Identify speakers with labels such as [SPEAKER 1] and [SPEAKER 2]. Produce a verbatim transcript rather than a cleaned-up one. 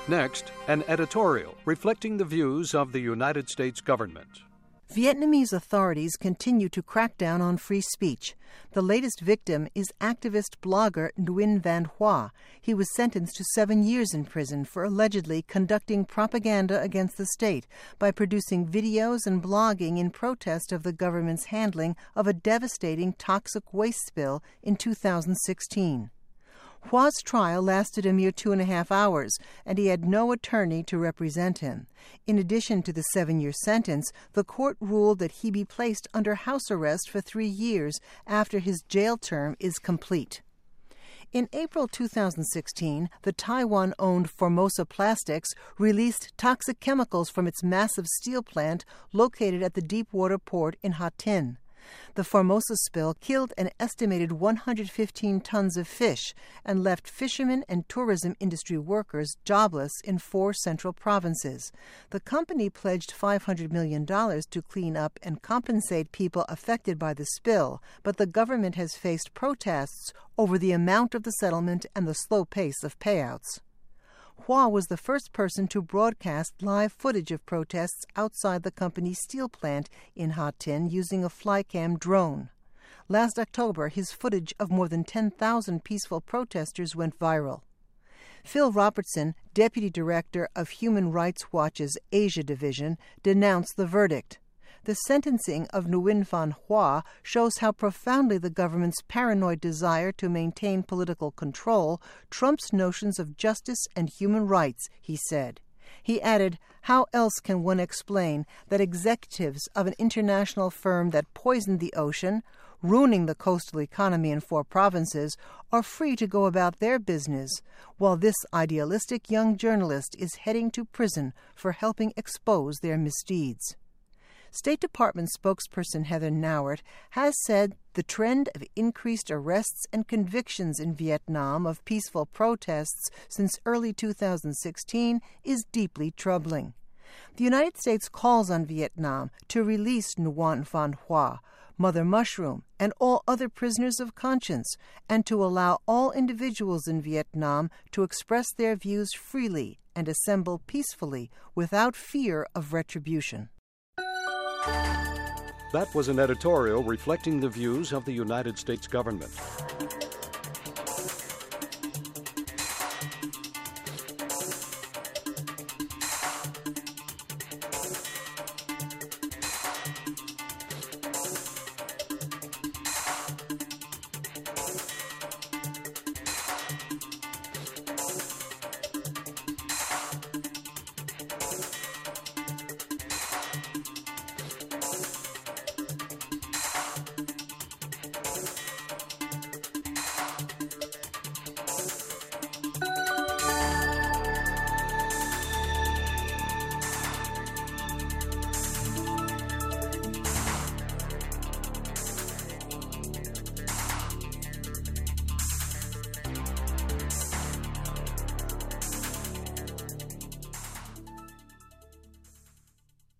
[SPEAKER 1] Next, an editorial reflecting the views of the United States government.
[SPEAKER 2] Vietnamese authorities continue to crack down on free speech. The latest victim is activist blogger Nguyen Van Hoa. He was sentenced to seven years in prison for allegedly conducting propaganda against the state by producing videos and blogging in protest of the government's handling of a devastating toxic waste spill in two thousand sixteen. Hua's trial lasted a mere two and a half hours, and he had no attorney to represent him. In addition to the seven-year sentence, the court ruled that he be placed under house arrest for three years after his jail term is complete. In April two thousand sixteen, the Taiwan-owned Formosa Plastics released toxic chemicals from its massive steel plant located at the deepwater port in Ha Tin. The Formosa spill killed an estimated one hundred fifteen tons of fish and left fishermen and tourism industry workers jobless in four central provinces. The company pledged five hundred million dollars to clean up and compensate people affected by the spill, but the government has faced protests over the amount of the settlement and the slow pace of payouts. Hua was the first person to broadcast live footage of protests outside the company's steel plant in Ha Tin using a Flycam drone. Last October, his footage of more than ten thousand peaceful protesters went viral. Phil Robertson, deputy director of Human Rights Watch's Asia Division, denounced the verdict. The sentencing of Nguyen Van Hoa shows how profoundly the government's paranoid desire to maintain political control trumps notions of justice and human rights, he said. He added, how else can one explain that executives of an international firm that poisoned the ocean, ruining the coastal economy in four provinces, are free to go about their business, while this idealistic young journalist is heading to prison for helping expose their misdeeds? State Department spokesperson Heather Nauert has said the trend of increased arrests and convictions in Vietnam of peaceful protests since early two thousand sixteen is deeply troubling. The United States calls on Vietnam to release Nguyen Van Hoa, Mother Mushroom, and all other prisoners of conscience, and to allow all individuals in Vietnam to express their views freely and assemble peacefully without fear of retribution.
[SPEAKER 1] That was an editorial reflecting the views of the United States government.